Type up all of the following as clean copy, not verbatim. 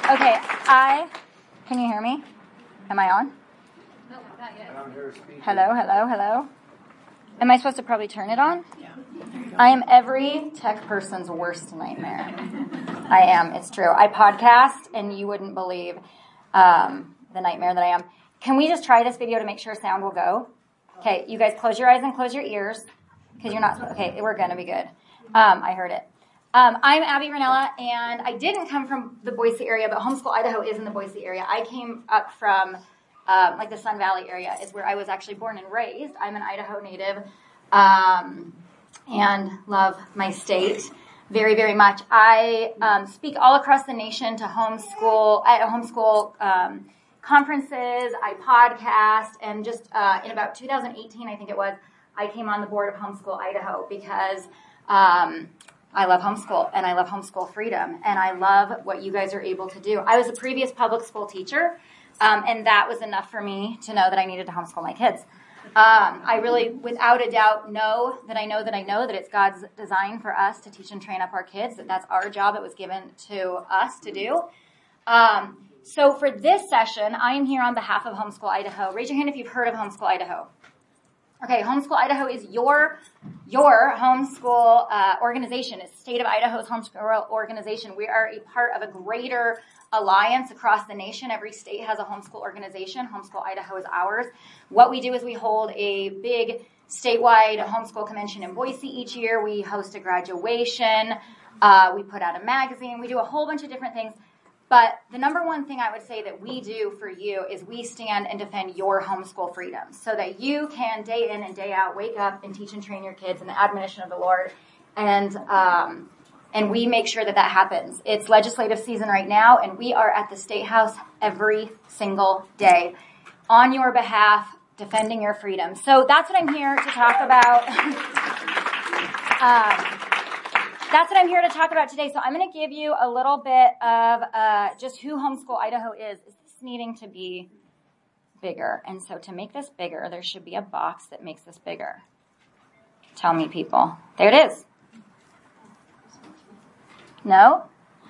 Okay, can you hear me? Am I on? No, not yet. Hello. Am I supposed to probably turn it on? Yeah. I am every tech person's worst nightmare. I am, it's true. I podcast, and you wouldn't believe the nightmare that I am. Can we just try this video to make sure sound will go? Okay, you guys close your eyes and close your ears, because you're not, okay, we're going to be good. I heard it. I'm Abby Ranella, and I didn't come from the Boise area, but Homeschool Idaho is in the Boise area. I came up from like the Sun Valley area is where I was actually born and raised. I'm an Idaho native and love my state very, very much. I speak all across the nation to homeschool conferences. I podcast, and just in about 2018, I think it was, I came on the board of Homeschool Idaho because I love homeschool, and I love homeschool freedom, and I love what you guys are able to do. I was a previous public school teacher, and that was enough for me to know that I needed to homeschool my kids. I really, without a doubt, know that it's God's design for us to teach and train up our kids, that that's our job. It was given to us to do. So for this session, I am here on behalf of Homeschool Idaho. Raise your hand if you've heard of Homeschool Idaho. Okay, Homeschool Idaho is your homeschool organization. It's State of Idaho's homeschool organization. We are a part of a greater alliance across the nation. Every state has a homeschool organization. Homeschool Idaho is ours. What we do is we hold a big statewide homeschool convention in Boise each year. We host a graduation. We put out a magazine. We do a whole bunch of different things. But the number one thing I would say that we do for you is we stand and defend your homeschool freedom so that you can day in and day out wake up and teach and train your kids in the admonition of the Lord. And we make sure that that happens. It's legislative season right now, and we are at the State House every single day on your behalf, defending your freedom. So that's what I'm here to talk about. That's what I'm here to talk about today. So I'm going to give you a little bit of just who Homeschool Idaho is. Is this needing to be bigger? And so to make this bigger, there should be a box that makes this bigger. Tell me, people. There it is. No?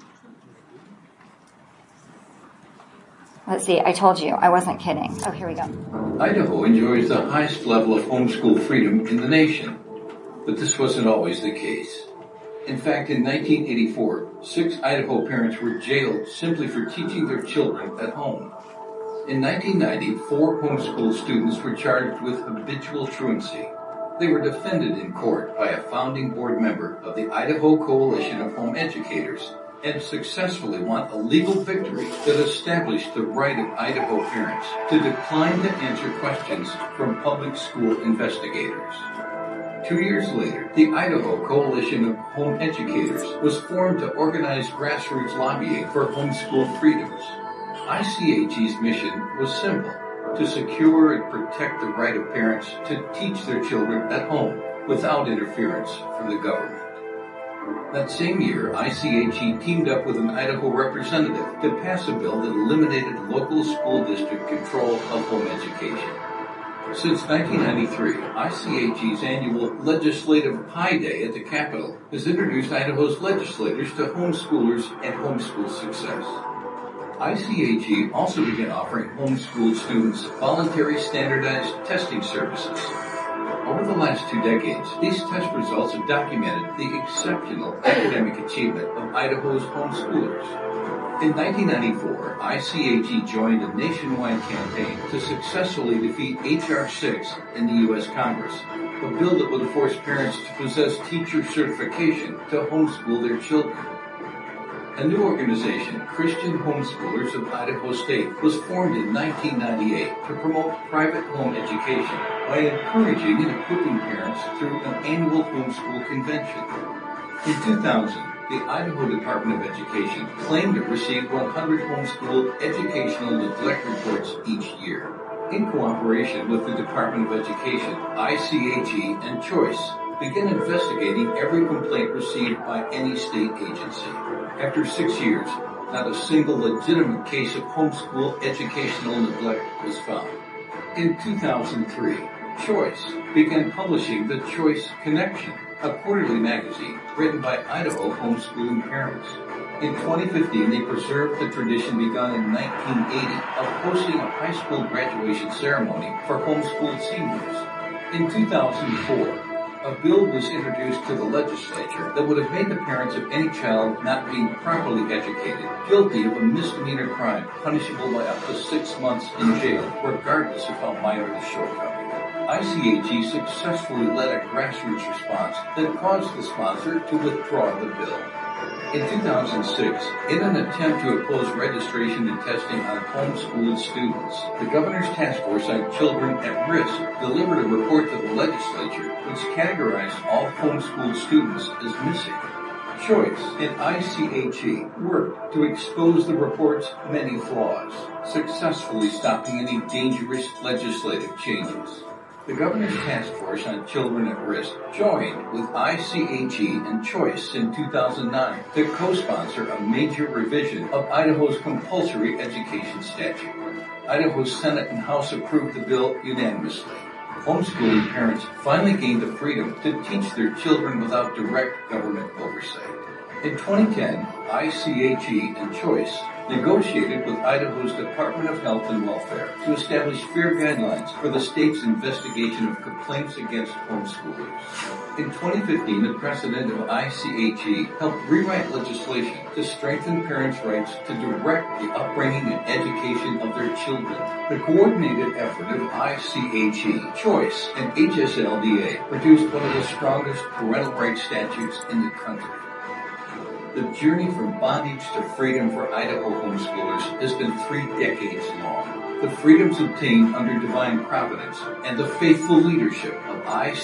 Let's see. I told you. I wasn't kidding. Oh, here we go. Idaho enjoys the highest level of homeschool freedom in the nation. But this wasn't always the case. In fact, in 1984, 6 Idaho parents were jailed simply for teaching their children at home. In 1990, 4 homeschool students were charged with habitual truancy. They were defended in court by a founding board member of the Idaho Coalition of Home Educators and successfully won a legal victory that established the right of Idaho parents to decline to answer questions from public school investigators. 2 years later, the Idaho Coalition of Home Educators was formed to organize grassroots lobbying for homeschool freedoms. ICHE's mission was simple: to secure and protect the right of parents to teach their children at home without interference from the government. That same year, ICHE teamed up with an Idaho representative to pass a bill that eliminated local school district control of home education. Since 1993, ICHE's annual Legislative Pi Day at the Capitol has introduced Idaho's legislators to homeschoolers and homeschool success. ICHE also began offering homeschool students voluntary standardized testing services. Over the last 2 decades, these test results have documented the exceptional academic achievement of Idaho's homeschoolers. In 1994, ICHE joined a nationwide campaign to successfully defeat H.R. 6 in the U.S. Congress, a bill that would force parents to possess teacher certification to homeschool their children. A new organization, Christian Homeschoolers of Idaho State, was formed in 1998 to promote private home education by encouraging and equipping parents through an annual homeschool convention. In 2000, the Idaho Department of Education claimed it received 100 homeschool educational neglect reports each year. In cooperation with the Department of Education, ICHE and Choice began investigating every complaint received by any state agency. After 6 years, not a single legitimate case of homeschool educational neglect was found. In 2003, Choice began publishing the Choice Connection, a quarterly magazine written by Idaho homeschooling parents. In 2015, they preserved the tradition begun in 1980 of hosting a high school graduation ceremony for homeschooled seniors. In 2004, a bill was introduced to the legislature that would have made the parents of any child not being properly educated guilty of a misdemeanor crime punishable by up to 6 months in jail, regardless of how minor the shortcoming. ICHE successfully led a grassroots response that caused the sponsor to withdraw the bill. In 2006, in an attempt to oppose registration and testing on homeschooled students, the Governor's Task Force on Children at Risk delivered a report to the legislature which categorized all homeschooled students as missing. Choice and ICHE worked to expose the report's many flaws, successfully stopping any dangerous legislative changes. The Governor's Task Force on Children at Risk joined with ICHE and Choice in 2009 to co-sponsor a major revision of Idaho's compulsory education statute. Idaho's Senate and House approved the bill unanimously. Homeschooling parents finally gained the freedom to teach their children without direct government oversight. In 2010, ICHE and Choice negotiated with Idaho's Department of Health and Welfare to establish fair guidelines for the state's investigation of complaints against homeschoolers. In 2015, the president of ICHE helped rewrite legislation to strengthen parents' rights to direct the upbringing and education of their children. The coordinated effort of ICHE, Choice, and HSLDA produced one of the strongest parental rights statutes in the country. The journey from bondage to freedom for Idaho homeschoolers has been 3 decades long. The freedoms obtained under divine providence and the faithful leadership of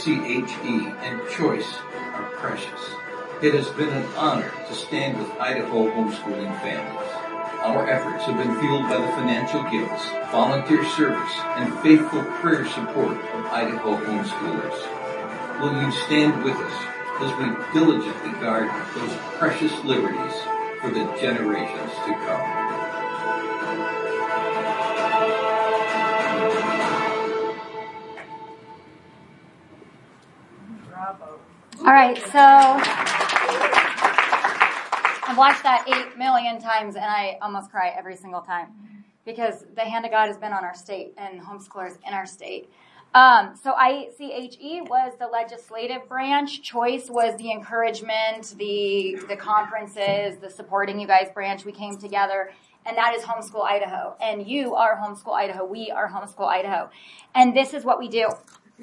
ICHE and Choice are precious. It has been an honor to stand with Idaho homeschooling families. Our efforts have been fueled by the financial gifts, volunteer service, and faithful prayer support of Idaho homeschoolers. Will you stand with us as we diligently guard those precious liberties for the generations to come? Bravo. All right, so I've watched that 8 million times and I almost cry every single time because the hand of God has been on our state and homeschoolers in our state. So ICHE was the legislative branch. Choice was the encouragement, the conferences, the supporting you guys branch. We came together, and that is Homeschool Idaho. And you are Homeschool Idaho. We are Homeschool Idaho. And this is what we do.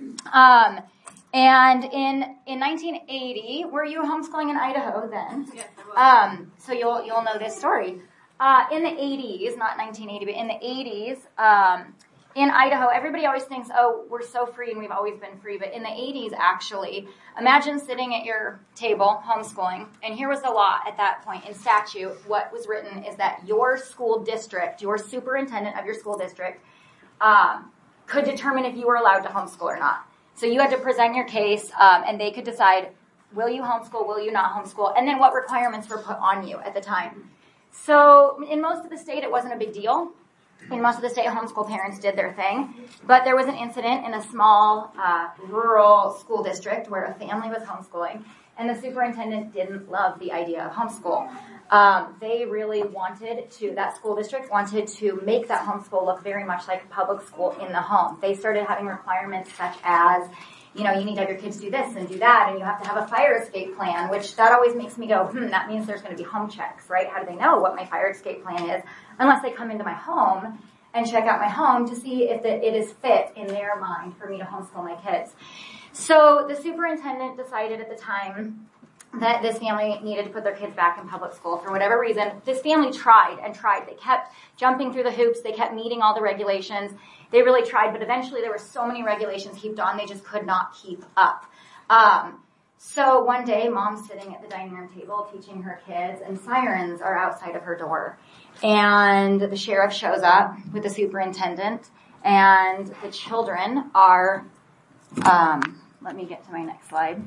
And in 1980, were you homeschooling in Idaho then? Yes, I was. So you'll know this story. In the 80s, not 1980, but in the 80s, in Idaho, everybody always thinks, oh, we're so free and we've always been free. But in the 80s, actually, imagine sitting at your table, homeschooling, and here was the law at that point in statute. What was written is that your school district, your superintendent of your school district, could determine if you were allowed to homeschool or not. So you had to present your case, and they could decide, will you homeschool, will you not homeschool, and then what requirements were put on you at the time. So in most of the state, it wasn't a big deal. In most of the state, homeschool parents did their thing. But there was an incident in a small rural school district where a family was homeschooling, and the superintendent didn't love the idea of homeschool. They really that school district wanted to make that homeschool look very much like public school in the home. They started having requirements such as, you need to have your kids do this and do that, and you have to have a fire escape plan, which that always makes me go, that means there's going to be home checks, right? How do they know what my fire escape plan is? Unless they come into my home and check out my home to see if it is fit in their mind for me to homeschool my kids. So the superintendent decided at the time that this family needed to put their kids back in public school for whatever reason. This family tried and tried. They kept jumping through the hoops. They kept meeting all the regulations. They really tried, but eventually there were so many regulations heaped on, they just could not keep up. So one day, mom's sitting at the dining room table teaching her kids, and sirens are outside of her door. And the sheriff shows up with the superintendent, and the children are, let me get to my next slide.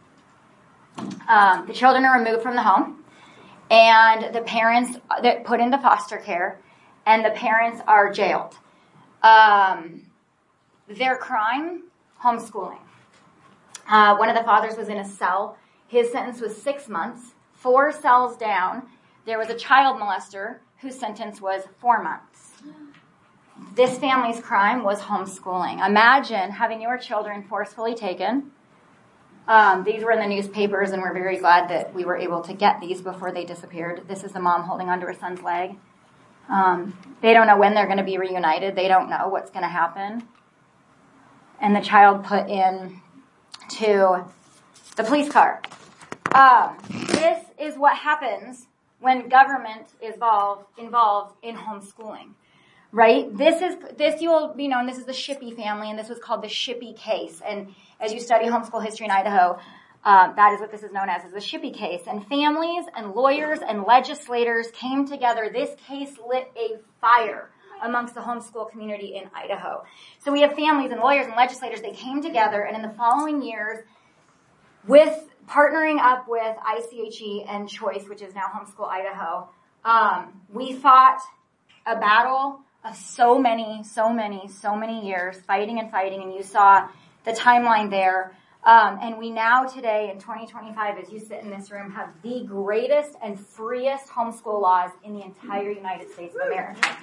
The children are removed from the home, and the parents that put into foster care, and the parents are jailed. Their crime, homeschooling. One of the fathers was in a cell. His sentence was 6 months, 4 cells down. there was a child molester whose sentence was 4 months. This family's crime was homeschooling. Imagine having your children forcefully taken. These were in the newspapers, and we're very glad that we were able to get these before they disappeared. This is the mom holding onto her son's leg. They don't know when they're going to be reunited. They don't know what's going to happen. And the child put in to the police car. This is what happens when government is involved in homeschooling, right? This you will be known, this is the Shippey family, and this was called the Shippey case. And as you study homeschool history in Idaho, that is what this is known as the Shippey case. And families and lawyers and legislators came together. This case lit a fire amongst the homeschool community in Idaho. So we have families and lawyers and legislators. They came together, and in the following years, with partnering up with ICHE and Choice, which is now Homeschool Idaho, we fought a battle of so many years, fighting, and you saw the timeline there. And we now today, in 2025, as you sit in this room, have the greatest and freest homeschool laws in the entire United States of America.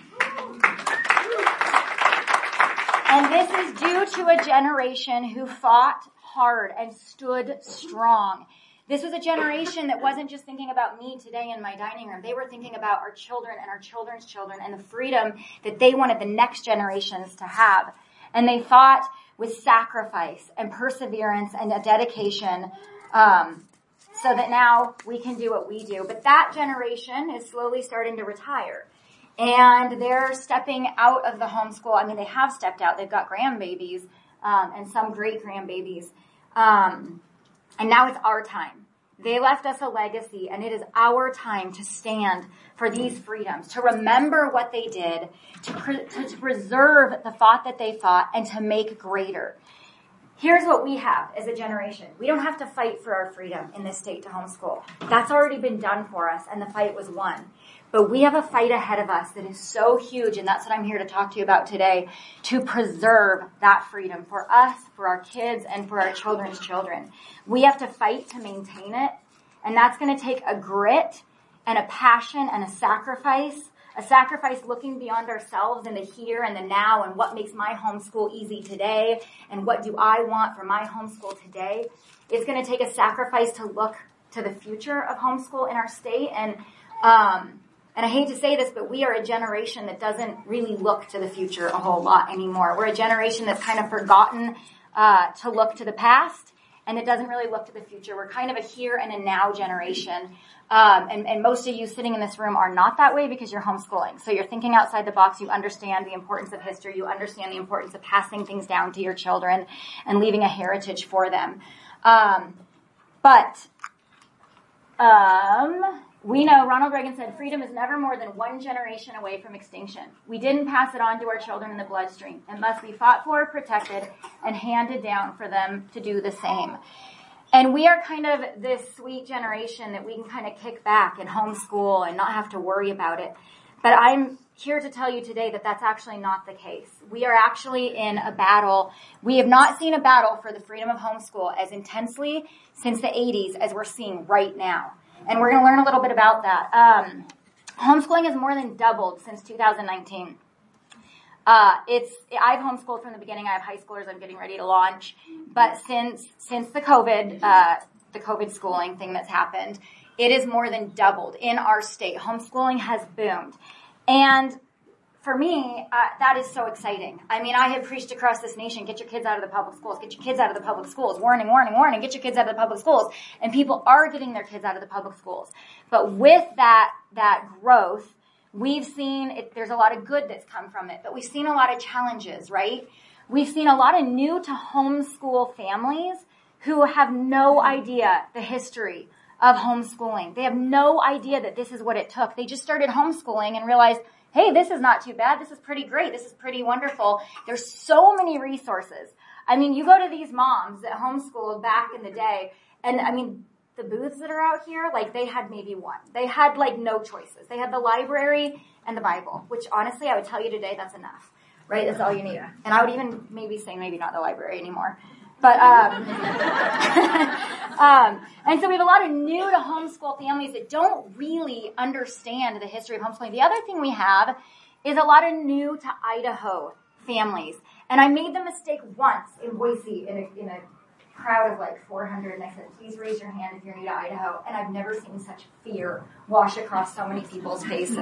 And this is due to a generation who fought hard and stood strong. This was a generation that wasn't just thinking about me today in my dining room. They were thinking about our children and our children's children and the freedom that they wanted the next generations to have. And they fought with sacrifice and perseverance and a dedication, so that now we can do what we do. But that generation is slowly starting to retire. And they're stepping out of the homeschool. I mean, they have stepped out. They've got grandbabies, and some great grandbabies. And now it's our time. They left us a legacy, and it is our time to stand for these freedoms, to remember what they did, to preserve the thought that they fought, and to make greater. Here's what we have as a generation. We don't have to fight for our freedom in this state to homeschool. That's already been done for us, and the fight was won. But we have a fight ahead of us that is so huge, and that's what I'm here to talk to you about today, to preserve that freedom for us, for our kids, and for our children's children. We have to fight to maintain it, and that's going to take a grit and a passion and a sacrifice looking beyond ourselves in the here and the now and what makes my homeschool easy today and what do I want for my homeschool today. It's going to take a sacrifice to look to the future of homeschool in our state, and I hate to say this, but we are a generation that doesn't really look to the future a whole lot anymore. We're a generation that's kind of forgotten to look to the past, and it doesn't really look to the future. We're kind of a here and a now generation. And most of you sitting in this room are not that way because you're homeschooling. So you're thinking outside the box. You understand the importance of history. You understand the importance of passing things down to your children and leaving a heritage for them. We know Ronald Reagan said freedom is never more than one generation away from extinction. We didn't pass it on to our children in the bloodstream. It must be fought for, protected, and handed down for them to do the same. And we are kind of this sweet generation that we can kind of kick back and homeschool and not have to worry about it. But I'm here to tell you today that that's actually not the case. We are actually in a battle. We have not seen a battle for the freedom of homeschool as intensely since the 80s as we're seeing right now. And we're going to learn a little bit about that. Homeschooling has more than doubled since 2019. I've homeschooled from the beginning. I have high schoolers I'm getting ready to launch. But since the COVID schooling thing that's happened, it is more than doubled in our state. Homeschooling has boomed. And for me, that is so exciting. I mean, I have preached across this nation, get your kids out of the public schools, get your kids out of the public schools, warning, warning, warning, get your kids out of the public schools. And people are getting their kids out of the public schools. But with that growth, we've seen there's a lot of good that's come from it, but we've seen a lot of challenges, right? We've seen a lot of new to homeschool families who have no idea the history of homeschooling. They have no idea that this is what it took. They just started homeschooling and realized, hey, this is not too bad. This is pretty great. This is pretty wonderful. There's so many resources. I mean, you go to these moms that homeschooled back in the day, and I mean, the booths that are out here, like they had maybe one. They had like no choices. They had the library and the Bible, which honestly I would tell you today that's enough, right? That's all you need. And I would even maybe say maybe not the library anymore. But And so we have a lot of new to homeschool families that don't really understand the history of homeschooling. The other thing we have is a lot of new to Idaho families. And I made the mistake once in Boise in a crowd of like 400, and I said, please raise your hand if you're new to Idaho. And I've never seen such fear wash across so many people's faces.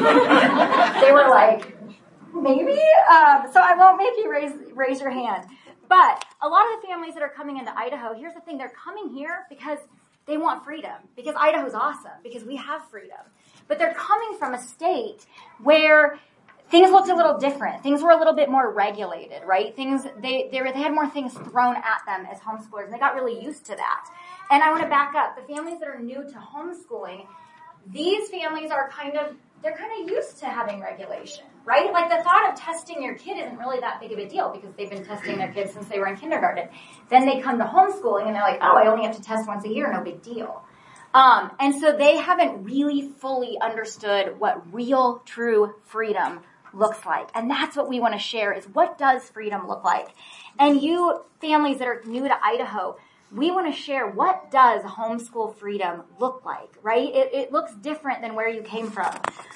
They were like, maybe? So I won't make you raise your hand. But a lot of the families that are coming into Idaho, here's the thing, they're coming here because they want freedom, because Idaho's awesome, because we have freedom. But they're coming from a state where things looked a little different. Things were a little bit more regulated, right? They had more things thrown at them as homeschoolers, and they got really used to that. And I want to back up. The families that are new to homeschooling, these families are they're kind of used to having regulation, right? Like the thought of testing your kid isn't really that big of a deal because they've been testing their kids since they were in kindergarten. Then they come to homeschooling and they're like, oh, I only have to test once a year, no big deal. And so they haven't really fully understood what real, true freedom looks like. And that's what we want to share is what does freedom look like? And you families that are new to Idaho, we want to share what does homeschool freedom look like, right? It looks different than where you came from.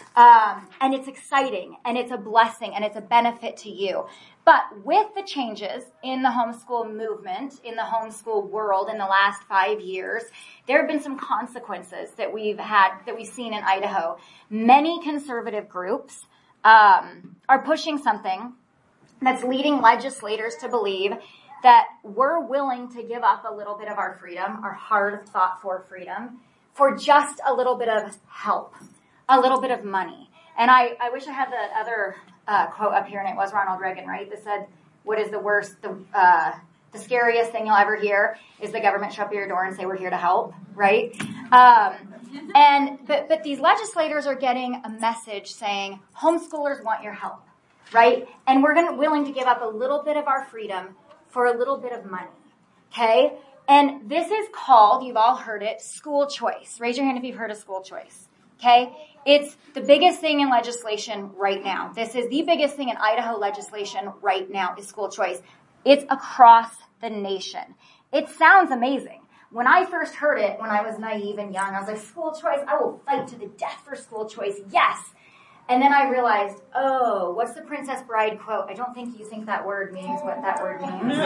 And it's exciting and it's a blessing and it's a benefit to you. But with the changes in the homeschool movement, in the homeschool world in the last 5 years, there have been some consequences that we've seen in Idaho. Many conservative groups are pushing something that's leading legislators to believe that we're willing to give up a little bit of our freedom, our hard fought for freedom, for just a little bit of help, a little bit of money. And I wish I had the other quote up here, and it was Ronald Reagan, right? That said, what is the worst, the scariest thing you'll ever hear is the government show up at your door and say, we're here to help, right? But these legislators are getting a message saying, homeschoolers want your help, right? And we're willing to give up a little bit of our freedom for a little bit of money, okay? And this is called, you've all heard it, school choice. Raise your hand if you've heard of school choice, okay? It's the biggest thing in legislation right now. This is the biggest thing in Idaho legislation right now is school choice. It's across the nation. It sounds amazing. When I first heard it, when I was naive and young, I was like, school choice, I will fight to the death for school choice, yes. And then I realized, oh, what's the Princess Bride quote? I don't think you think that word means what that word means,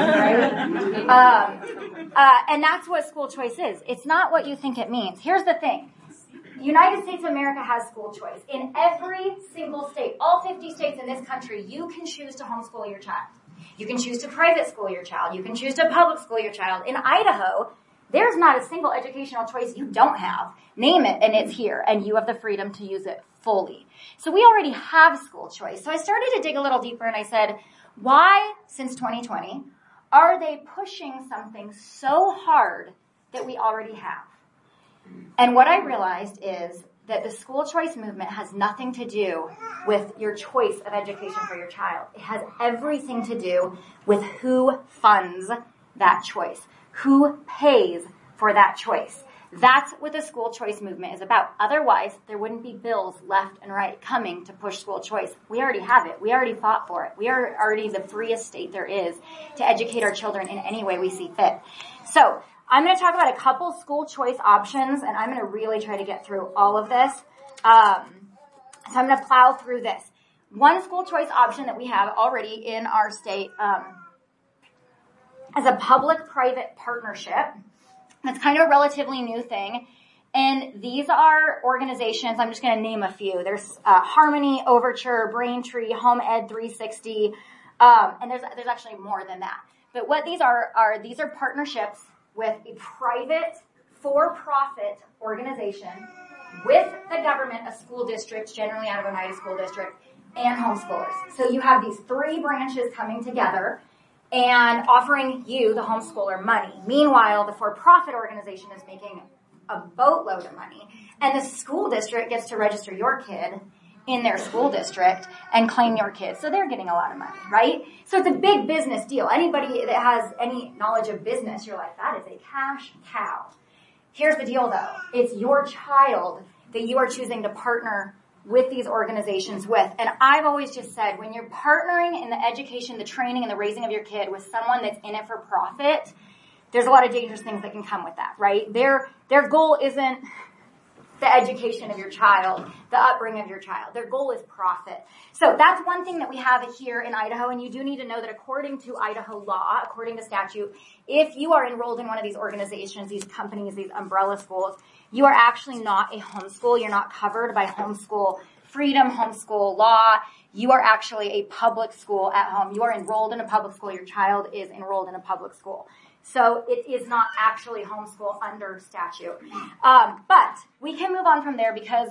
right? And that's what school choice is. It's not what you think it means. Here's the thing. The United States of America has school choice. In every single state, all 50 states in this country, you can choose to homeschool your child. You can choose to private school your child. You can choose to public school your child. In Idaho, there's not a single educational choice you don't have. Name it, and it's here, and you have the freedom to use it fully. So we already have school choice. So I started to dig a little deeper, and I said, why, since 2020, are they pushing something so hard that we already have? And what I realized is that the school choice movement has nothing to do with your choice of education for your child. It has everything to do with who funds that choice, who pays for that choice. That's what the school choice movement is about. Otherwise, there wouldn't be bills left and right coming to push school choice. We already have it. We already fought for it. We are already the freest state there is to educate our children in any way we see fit. So I'm going to talk about a couple school choice options, and I'm going to really try to get through all of this. So I'm going to plow through this. One school choice option that we have already in our state is a public-private partnership. That's kind of a relatively new thing. And these are organizations, I'm just going to name a few. There's Harmony, Overture, Braintree, Home Ed 360, and there's actually more than that. But what these are these are partnerships with a private, for-profit organization with the government, a school district, generally out of Oneida School District, and homeschoolers. So you have these three branches coming together and offering you, the homeschooler, money. Meanwhile, the for-profit organization is making a boatload of money, and the school district gets to register your kid in their school district and claim your kid. So they're getting a lot of money, right? So it's a big business deal. Anybody that has any knowledge of business, you're like, that is a cash cow. Here's the deal, though. It's your child that you are choosing to partner with these organizations with. And I've always just said, when you're partnering in the education, the training, and the raising of your kid with someone that's in it for profit, there's a lot of dangerous things that can come with that, right? Their goal isn't the education of your child, the upbringing of your child. Their goal is profit. So that's one thing that we have here in Idaho, and you do need to know that according to Idaho law, according to statute, if you are enrolled in one of these organizations, these companies, these umbrella schools, you are actually not a homeschool. You're not covered by homeschool freedom, homeschool law. You are actually a public school at home. You are enrolled in a public school. Your child is enrolled in a public school. So it is not actually homeschool under statute. But we can move on from there because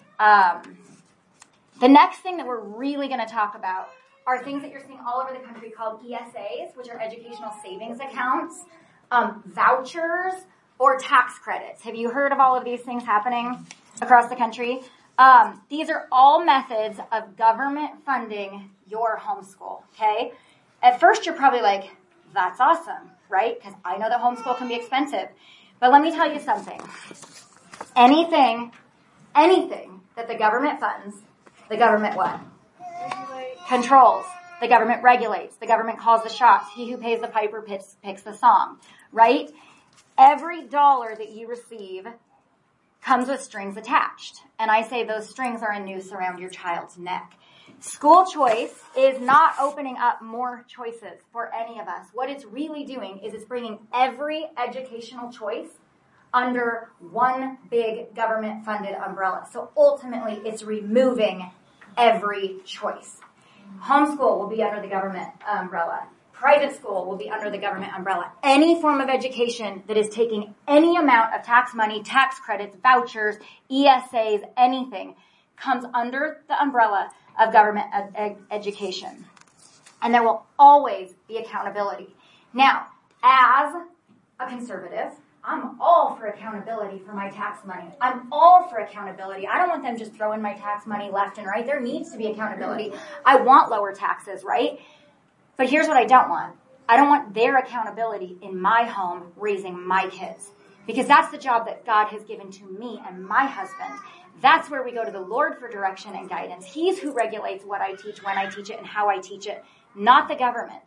the next thing that we're really going to talk about are things that you're seeing all over the country called ESAs, which are educational savings accounts, vouchers, or tax credits. Have you heard of all of these things happening across the country? These are all methods of government funding your homeschool, okay? At first, you're probably like, that's awesome, right? Because I know that homeschool can be expensive. But let me tell you something. Anything that the government funds, the government what? Controls. The government regulates. The government calls the shots. He who pays the piper picks the song, right? Every dollar that you receive comes with strings attached. And I say those strings are a noose around your child's neck. School choice is not opening up more choices for any of us. What it's really doing is it's bringing every educational choice under one big government-funded umbrella. So ultimately, it's removing every choice. Homeschool will be under the government umbrella. Private school will be under the government umbrella. Any form of education that is taking any amount of tax money, tax credits, vouchers, ESAs, anything, comes under the umbrella of government education. And there will always be accountability. Now, as a conservative, I'm all for accountability for my tax money. I'm all for accountability. I don't want them just throwing my tax money left and right. There needs to be accountability. I want lower taxes, right? But here's what I don't want. I don't want their accountability in my home raising my kids. Because that's the job that God has given to me and my husband. That's where we go to the Lord for direction and guidance. He's who regulates what I teach, when I teach it, and how I teach it, not the government.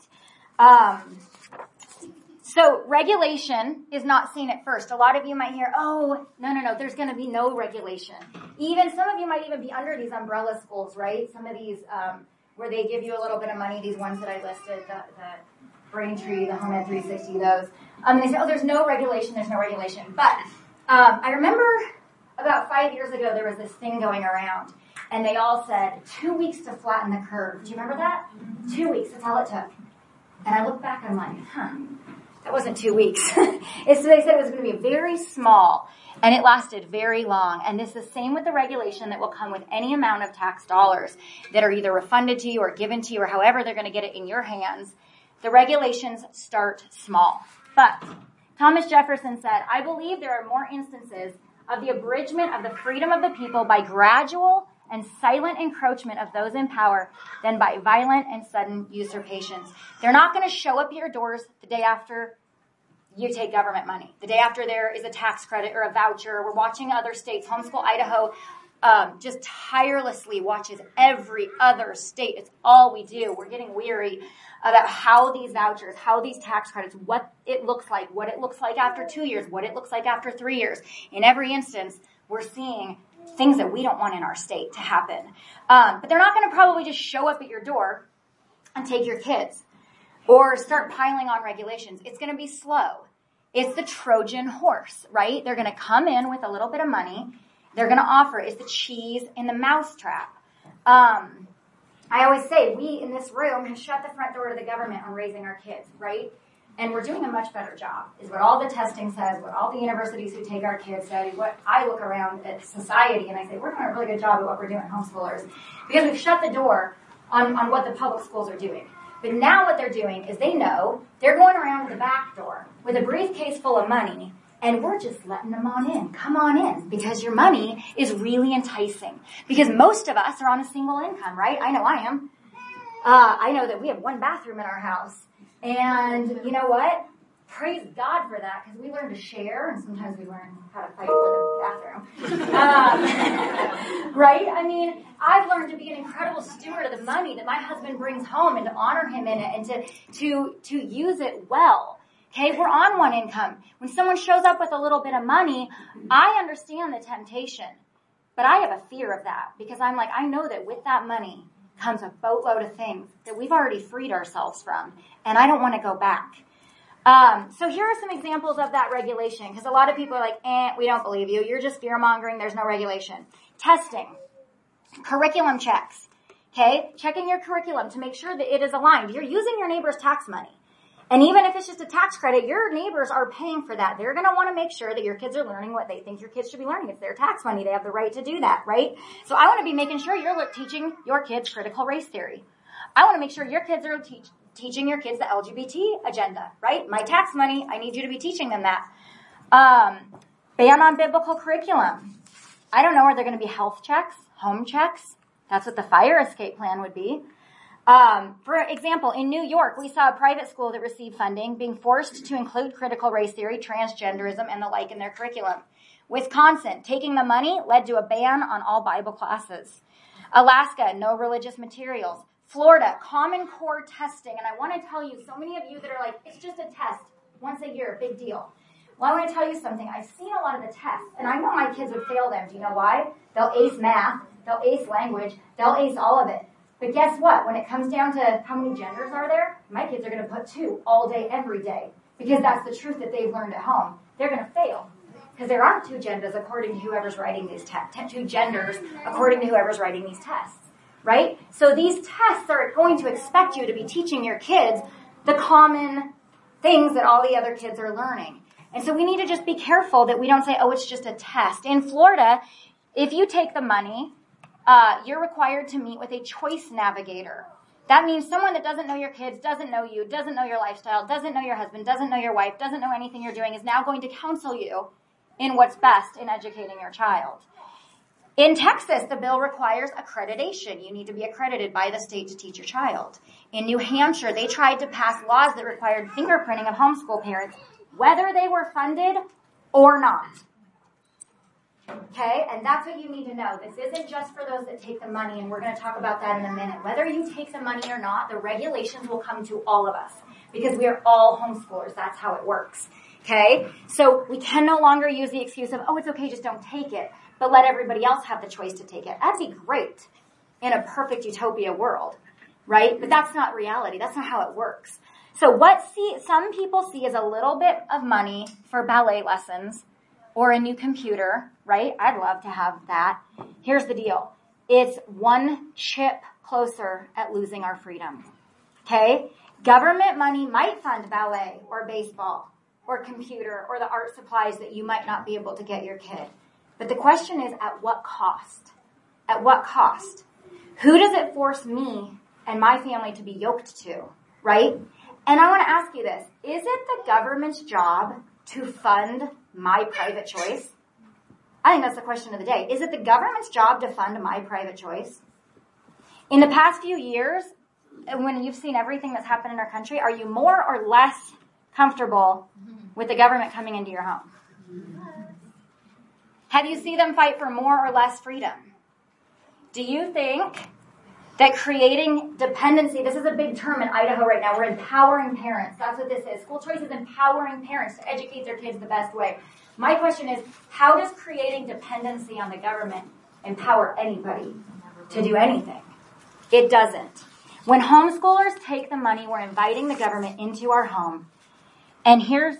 So regulation is not seen at first. A lot of you might hear, oh, no, there's going to be no regulation. Even some of you might even be under these umbrella schools, right? Some of these where they give you a little bit of money, these ones that I listed, the Braintree, the HomeEd 360, those. They say, oh, there's no regulation. But I remember about 5 years ago, there was this thing going around, and they all said, 2 weeks to flatten the curve. Do you remember that? 2 weeks, that's all it took. And I look back, I'm like, that wasn't 2 weeks. So they said it was going to be very small, and it lasted very long. And it's the same with the regulation that will come with any amount of tax dollars that are either refunded to you or given to you or however they're going to get it in your hands. The regulations start small. But Thomas Jefferson said, I believe there are more instances of the abridgment of the freedom of the people by gradual and silent encroachment of those in power than by violent and sudden usurpations. They're not going to show up at your doors the day after you take government money. The day after there is a tax credit or a voucher. We're watching other states. Homeschool Idaho just tirelessly watches every other state. It's all we do. We're getting weary about how these vouchers, how these tax credits, what it looks like after 2 years, what it looks like after 3 years. In every instance, we're seeing things that we don't want in our state to happen. But they're not going to probably just show up at your door and take your kids or start piling on regulations. It's going to be slow. It's the Trojan horse, right? They're going to come in with a little bit of money. They're going to offer. It's the cheese in the mousetrap. I always say we in this room have shut the front door to the government on raising our kids, right? And we're doing a much better job, is what all the testing says, what all the universities who take our kids said, what I look around at society and I say, we're doing a really good job at what we're doing, homeschoolers, because we've shut the door on what the public schools are doing. But now what they're doing is they know they're going around to the back door with a briefcase full of money, and we're just letting them on in. Come on in, because your money is really enticing. Because most of us are on a single income, right? I know I am. I know that we have one bathroom in our house. And you know what? Praise God for that, because we learn to share, and sometimes we learn how to fight for the bathroom. Right? I mean, I've learned to be an incredible steward of the money that my husband brings home and to honor him in it and to use it well. Okay, we're on one income. When someone shows up with a little bit of money, I understand the temptation. But I have a fear of that because I'm like, I know that with that money comes a boatload of things that we've already freed ourselves from. And I don't want to go back. So here are some examples of that regulation, because a lot of people are like, we don't believe you. You're just fear-mongering. There's no regulation. Testing. Curriculum checks. Okay? Checking your curriculum to make sure that it is aligned. You're using your neighbor's tax money. And even if it's just a tax credit, your neighbors are paying for that. They're going to want to make sure that your kids are learning what they think your kids should be learning. It's their tax money. They have the right to do that, right? So I want to be making sure you're teaching your kids critical race theory. I want to make sure your kids are teaching your kids the LGBT agenda, right? My tax money, I need you to be teaching them that. Ban on biblical curriculum. I don't know, are there going to be health checks, home checks? That's what the fire escape plan would be. For example, in New York, we saw a private school that received funding being forced to include critical race theory, transgenderism, and the like in their curriculum. Wisconsin, taking the money led to a ban on all Bible classes. Alaska, no religious materials. Florida, Common Core testing. And I want to tell you, so many of you that are like, it's just a test once a year, big deal. Well, I want to tell you something. I've seen a lot of the tests, and I know my kids would fail them. Do you know why? They'll ace math, they'll ace language, they'll ace all of it. But guess what? When it comes down to how many genders are there, my kids are going to put 2 all day, every day. Because that's the truth that they've learned at home. They're going to fail. Because there aren't 2 genders according to whoever's writing these tests. 2 genders according to whoever's writing these tests. Right? So these tests are going to expect you to be teaching your kids the common things that all the other kids are learning. And so we need to just be careful that we don't say, oh, it's just a test. In Florida, if you take the money, you're required to meet with a choice navigator. That means someone that doesn't know your kids, doesn't know you, doesn't know your lifestyle, doesn't know your husband, doesn't know your wife, doesn't know anything you're doing, is now going to counsel you in what's best in educating your child. In Texas, the bill requires accreditation. You need to be accredited by the state to teach your child. In New Hampshire, they tried to pass laws that required fingerprinting of homeschool parents, whether they were funded or not. Okay, and that's what you need to know. This isn't just for those that take the money, and we're going to talk about that in a minute. Whether you take the money or not, the regulations will come to all of us because we are all homeschoolers. That's how it works. Okay, so we can no longer use the excuse of, oh, it's okay, just don't take it, but let everybody else have the choice to take it. That'd be great in a perfect utopia world, right? But that's not reality. That's not how it works. So what some people see as a little bit of money for ballet lessons or a new computer, right? I'd love to have that. Here's the deal. It's one chip closer at losing our freedom. Okay? Government money might fund ballet or baseball or computer or the art supplies that you might not be able to get your kid. But the question is, at what cost? At what cost? Who does it force me and my family to be yoked to, right? And I want to ask you this. Is it the government's job to fund my private choice? I think that's the question of the day. Is it the government's job to fund my private choice? In the past few years, when you've seen everything that's happened in our country, are you more or less comfortable with the government coming into your home? Have you seen them fight for more or less freedom? Do you think that creating dependency, this is a big term in Idaho right now, we're empowering parents. That's what this is. School choice is empowering parents to educate their kids the best way. My question is, how does creating dependency on the government empower anybody to do anything? It doesn't. When homeschoolers take the money, we're inviting the government into our home. And here's,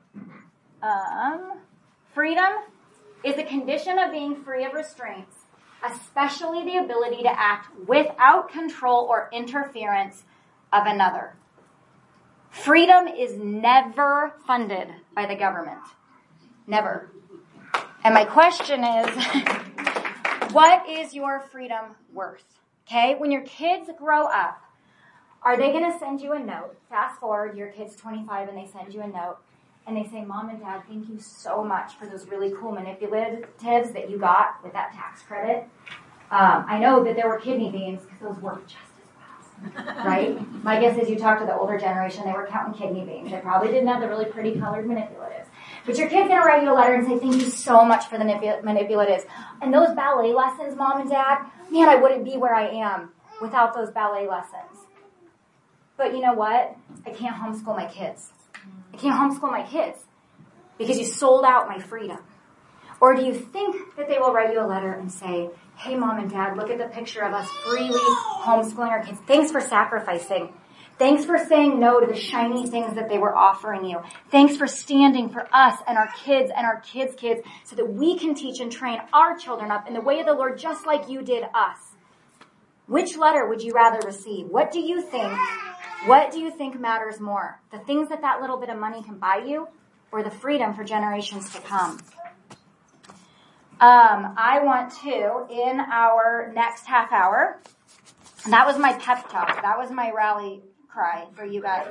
freedom is a condition of being free of restraints, especially the ability to act without control or interference of another. Freedom is never funded by the government. Never. And my question is, what is your freedom worth? Okay? When your kids grow up, are they going to send you a note? Fast forward, your kid's 25 and they send you a note. And they say, Mom and Dad, thank you so much for those really cool manipulatives that you got with that tax credit. I know that there were kidney beans because those work just as well, right? My guess is you talk to the older generation, they were counting kidney beans. They probably didn't have the really pretty colored manipulatives. But your kid's going to write you a letter and say, thank you so much for the manipulatives. And those ballet lessons, Mom and Dad, man, I wouldn't be where I am without those ballet lessons. But you know what? I can't homeschool my kids. I can't homeschool my kids because you sold out my freedom. Or do you think that they will write you a letter and say, hey, mom and dad, look at the picture of us freely homeschooling our kids. Thanks for sacrificing. Thanks for saying no to the shiny things that they were offering you. Thanks for standing for us and our kids so that we can teach and train our children up in the way of the Lord just like you did us. Which letter would you rather receive? What do you think matters more? The things that little bit of money can buy you or the freedom for generations to come? I want to, in our next half hour, that was my pep talk. That was my rally cry for you guys.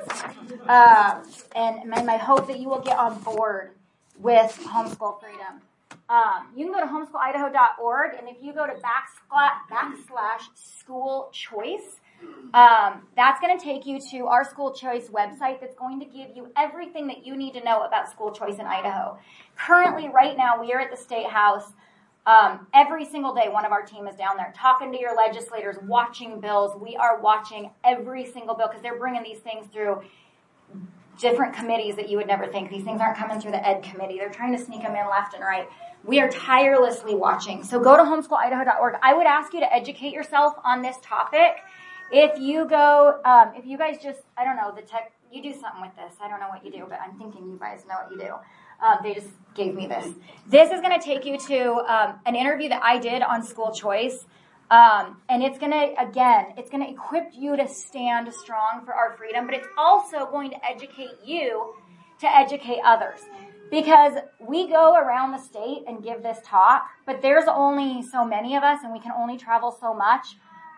And my hope that you will get on board with homeschool freedom. You can go to homeschoolidaho.org, and if you go to backslash school choice, that's going to take you to our school choice website that's going to give you everything that you need to know about school choice in Idaho. Currently, right now, we are at the State House. Every single day, one of our team is down there talking to your legislators, watching bills. We are watching every single bill because they're bringing these things through different committees that you would never think. These things aren't coming through the Ed committee. They're trying to sneak them in left and right. We are tirelessly watching. So go to homeschoolidaho.org. I would ask you to educate yourself on this topic. If you go, if you guys just, I don't know, you do something with this. I don't know what you do, but I'm thinking you guys know what you do. They just gave me this. This is going to take you to an interview that I did on school choice. And it's going to equip you to stand strong for our freedom, but it's also going to educate you to educate others. Because we go around the state and give this talk, but there's only so many of us and we can only travel so much.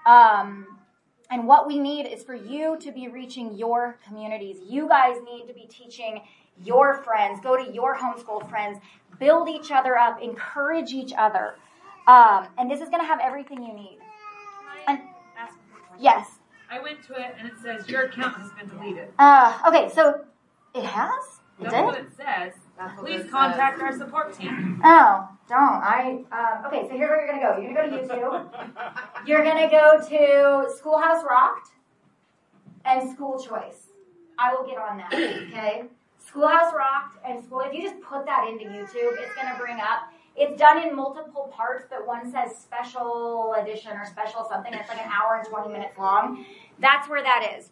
And what we need is for you to be reaching your communities. You guys need to be teaching your friends. Go to your homeschool friends. Build each other up. Encourage each other. And this is going to have everything you need. Can I ask a quick question? Yes. I went to it and it says your account has been deleted. Okay, so it has? It That's did? what it says. Please contact our support team. Oh, don't. Okay, so here's where you're going to go. You're going to go to YouTube. You're going to go to Schoolhouse Rocked and School Choice. I will get on that, okay? Schoolhouse Rocked and School, if you just put that into YouTube, it's going to bring up, it's done in multiple parts, but one says special edition or special something. It's like an hour and 20 minutes long. That's where that is.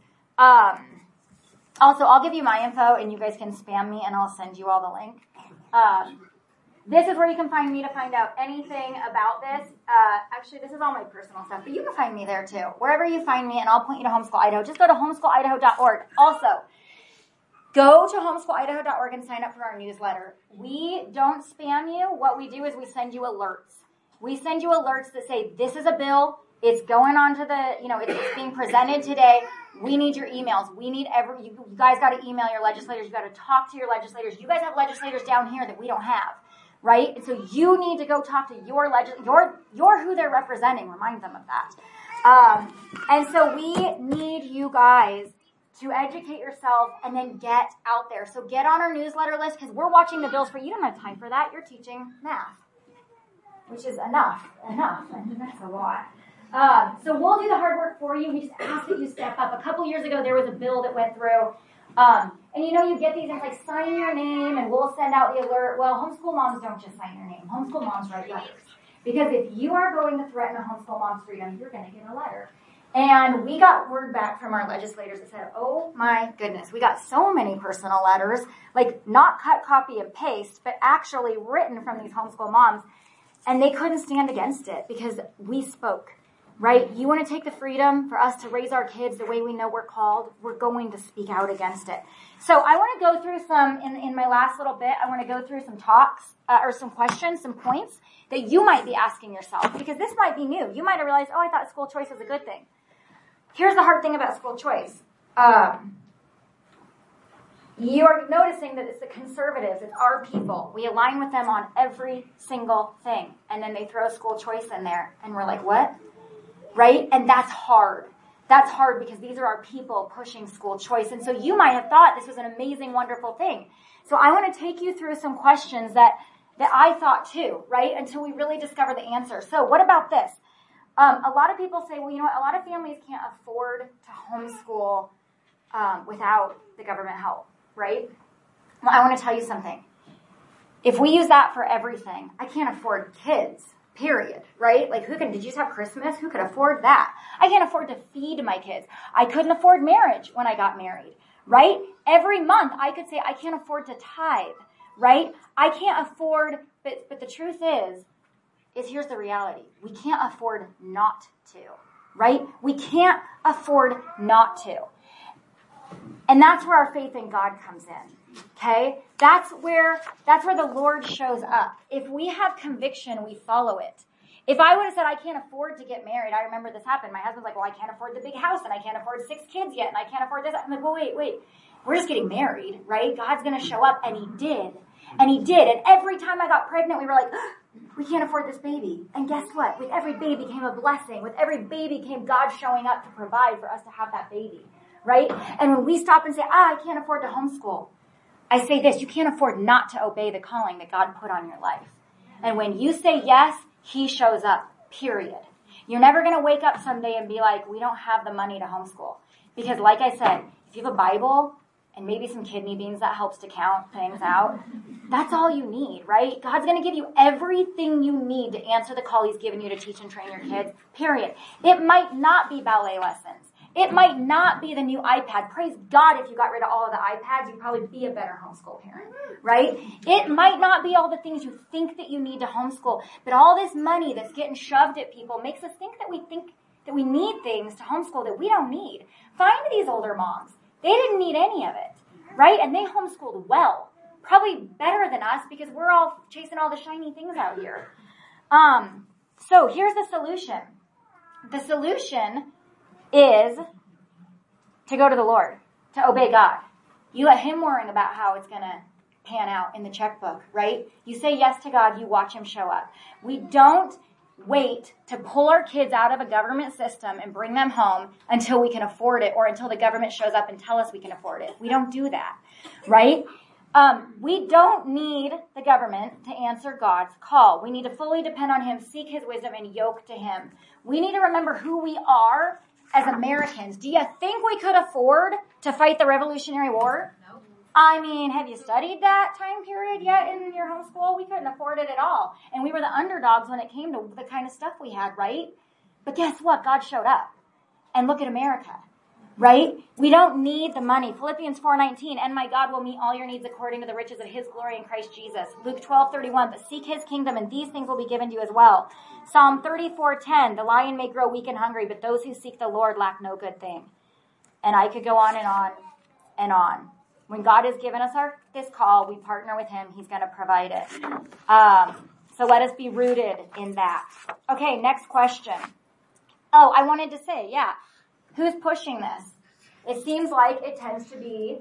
Also, I'll give you my info, and you guys can spam me, and I'll send you all the link. This is where you can find me to find out anything about this. Actually, this is all my personal stuff, but you can find me there, too. Wherever you find me, and I'll point you to Homeschool Idaho. Just go to homeschoolidaho.org. Also, go to homeschoolidaho.org and sign up for our newsletter. We don't spam you. What we do is we send you alerts. We send you alerts that say, this is a bill. It's going on to the, it's being presented today. We need your emails. We need you guys got to email your legislators. You got to talk to your legislators. You guys have legislators down here that we don't have, right? And so you need to go talk to your you're who they're representing. Remind them of that. And so we need you guys to educate yourself and then get out there. So get on our newsletter list because we're watching the bills for you. You don't have time for that. You're teaching math, which is enough. I mean, that's a lot. So we'll do the hard work for you. We just ask that you step up. A couple years ago, there was a bill that went through. And you get these, and it's like, sign your name, and we'll send out the alert. Well, homeschool moms don't just sign your name. Homeschool moms write letters. Because if you are going to threaten a homeschool mom's freedom, you're going to get a letter. And we got word back from our legislators that said, oh my goodness, we got so many personal letters, like not cut, copy, and paste, but actually written from these homeschool moms. And they couldn't stand against it because we spoke. Right? You want to take the freedom for us to raise our kids the way we know we're called? We're going to speak out against it. So I want to go through some, in my last little bit, I want to go through some talks, or some questions, some points that you might be asking yourself, because this might be new. You might have realized, I thought school choice was a good thing. Here's the hard thing about school choice. You are noticing that it's the conservatives, it's our people. We align with them on every single thing. And then they throw school choice in there, and we're like, what? Right? And that's hard. That's hard because these are our people pushing school choice. And so you might have thought this was an amazing, wonderful thing. So I want to take you through some questions that I thought too, right? Until we really discover the answer. So what about this? A lot of people say, well, a lot of families can't afford to homeschool without the government help, right? Well, I want to tell you something. If we use that for everything, I can't afford kids, period, right? Like did you just have Christmas? Who could afford that? I can't afford to feed my kids. I couldn't afford marriage when I got married, right? Every month I could say I can't afford to tithe, right? I can't afford, but the truth is here's the reality. We can't afford not to, right? We can't afford not to. And that's where our faith in God comes in. Okay? That's where the Lord shows up. If we have conviction, we follow it. If I would have said I can't afford to get married, I remember this happened. My husband's like, well, I can't afford the big house and I can't afford 6 kids yet and I can't afford this. I'm like, well, wait. We're just getting married, right? God's going to show up. And he did. And he did. And every time I got pregnant, we were like, we can't afford this baby. And guess what? With every baby came a blessing. With every baby came God showing up to provide for us to have that baby, right? And when we stop and say, I can't afford to homeschool, I say this, you can't afford not to obey the calling that God put on your life. And when you say yes, he shows up, period. You're never going to wake up someday and be like, we don't have the money to homeschool. Because like I said, if you have a Bible and maybe some kidney beans that helps to count things out, that's all you need, right? God's going to give you everything you need to answer the call he's given you to teach and train your kids, period. It might not be ballet lessons. It might not be the new iPad. Praise God, if you got rid of all of the iPads, you'd probably be a better homeschool parent, right? It might not be all the things you think that you need to homeschool, but all this money that's getting shoved at people makes us think that we need things to homeschool that we don't need. Find these older moms. They didn't need any of it, right? And they homeschooled well, probably better than us because we're all chasing all the shiny things out here. So here's the solution. The solution is to go to the Lord, to obey God. You let him worry about how it's going to pan out in the checkbook, right? You say yes to God, you watch him show up. We don't wait to pull our kids out of a government system and bring them home until we can afford it or until the government shows up and tell us we can afford it. We don't do that, right? We don't need the government to answer God's call. We need to fully depend on him, seek his wisdom, and yoke to him. We need to remember who we are as Americans. Do you think we could afford to fight the Revolutionary War? No. I mean, have you studied that time period yet in your homeschool? We couldn't afford it at all. And we were the underdogs when it came to the kind of stuff we had, right? But guess what? God showed up. And look at America, right? We don't need the money. Philippians 4:19, and my God will meet all your needs according to the riches of his glory in Christ Jesus. Luke 12:31, but seek his kingdom and these things will be given to you as well. Psalm 34:10, the lion may grow weak and hungry, but those who seek the Lord lack no good thing. And I could go on and on and on. When God has given us this call, we partner with him. He's going to provide it. So let us be rooted in that. Okay, next question. Oh, I wanted to say, who's pushing this? It seems like it tends to be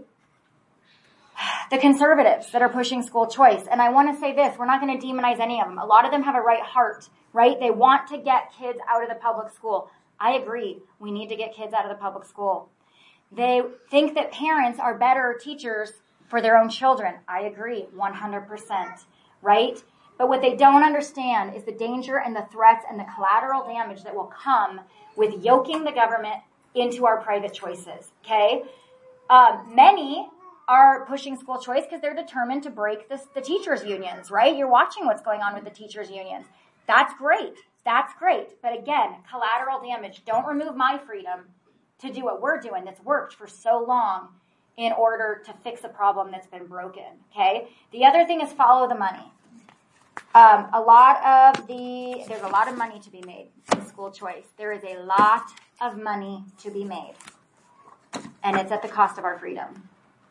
the conservatives that are pushing school choice. And I want to say this, we're not going to demonize any of them. A lot of them have a right heart, right? They want to get kids out of the public school. I agree. We need to get kids out of the public school. They think that parents are better teachers for their own children. I agree, 100%, right? But what they don't understand is the danger and the threats and the collateral damage that will come with yoking the government into our private choices, okay? Many are pushing school choice because they're determined to break the teachers' unions, right? You're watching what's going on with the teachers' unions. That's great. That's great. But again, collateral damage. Don't remove my freedom to do what we're doing that's worked for so long in order to fix a problem that's been broken, okay? The other thing is follow the money. There's a lot of money to be made in school choice. There is a lot of money to be made. And it's at the cost of our freedom.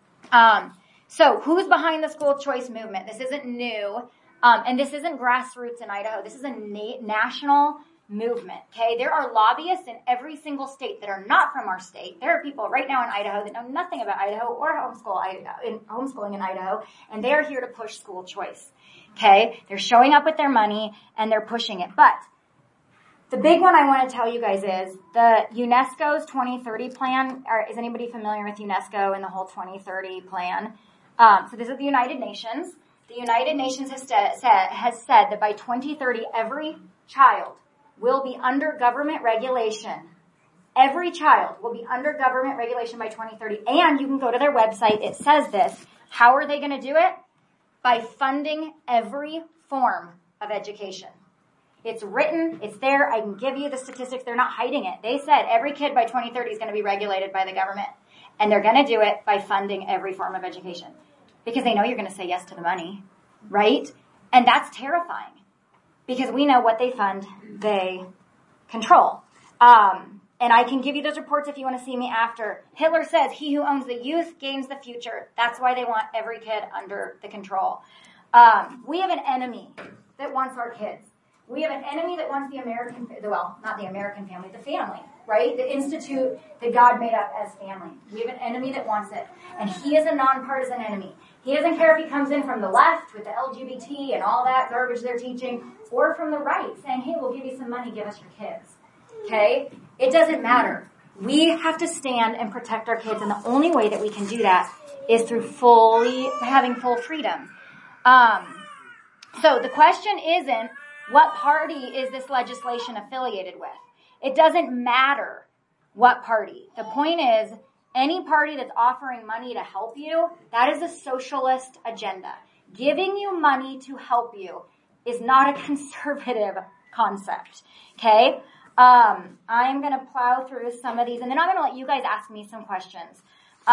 So who's behind the school choice movement? This isn't new. And this isn't grassroots in Idaho. This is a national movement, okay? There are lobbyists in every single state that are not from our state. There are people right now in Idaho that know nothing about Idaho or homeschooling in Idaho, and they're here to push school choice, okay? They're showing up with their money, and they're pushing it. But the big one I want to tell you guys is the UNESCO's 2030 plan. Is anybody familiar with UNESCO and the whole 2030 plan? So this is the United Nations. The United Nations has said that by 2030, every child will be under government regulation. Every child will be under government regulation by 2030. And you can go to their website. It says this. How are they going to do it? By funding every form of education. It's written, it's there, I can give you the statistics, they're not hiding it. They said every kid by 2030 is going to be regulated by the government. And they're going to do it by funding every form of education. Because they know you're going to say yes to the money, right? And that's terrifying. Because we know what they fund, they control. And I can give you those reports if you want to see me after. Hitler says, he who owns the youth gains the future. That's why they want every kid under the control. We have an enemy that wants our kids. We have an enemy that wants the American, well, not the American family, the family, right? The institute that God made up as family. We have an enemy that wants it. And he is a nonpartisan enemy. He doesn't care if he comes in from the left with the LGBT and all that garbage they're teaching, or from the right saying, hey, we'll give you some money, give us your kids. Okay? It doesn't matter. We have to stand and protect our kids, and the only way that we can do that is through having full freedom. So the question isn't, what party is this legislation affiliated with? It doesn't matter what party. The point is, any party that's offering money to help you, that is a socialist agenda. Giving you money to help you is not a conservative concept. Okay? I'm going to plow through some of these, and then I'm going to let you guys ask me some questions.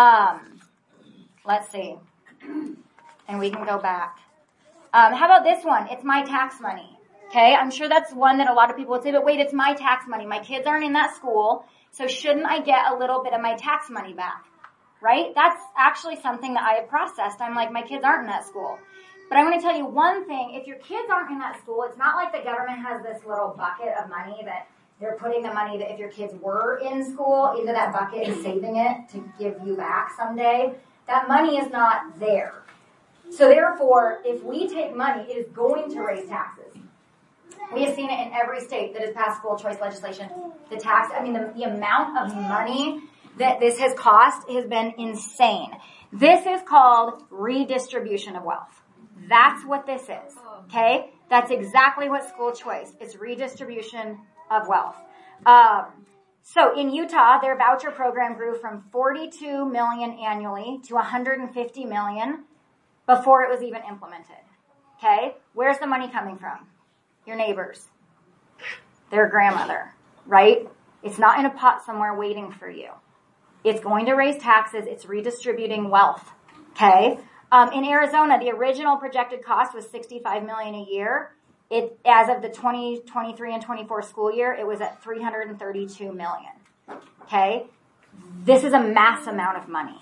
Let's see. And we can go back. How about this one? It's my tax money. Okay? I'm sure that's one that a lot of people would say, but wait, it's my tax money. My kids aren't in that school, so shouldn't I get a little bit of my tax money back? Right? That's actually something that I have processed. I'm like, my kids aren't in that school. But I want to tell you one thing. If your kids aren't in that school, it's not like the government has this little bucket of money that they're putting the money that if your kids were in school into that bucket and saving it to give you back someday. That money is not there. So therefore, if we take money, it is going to raise taxes. We have seen it in every state that has passed school choice legislation. The amount of money that this has cost has been insane. This is called redistribution of wealth. That's what this is. Okay? That's exactly what school choice is. Redistribution of wealth. So in Utah, their voucher program grew from 42 million annually to 150 million before it was even implemented. Okay? Where's the money coming from? Your neighbors, their grandmother, right? It's not in a pot somewhere waiting for you. It's going to raise taxes. It's redistributing wealth. Okay? In Arizona, the original projected cost was $65 million a year. As of the 2023 and 24 school year, it was at $332 million. Okay? This is a mass amount of money.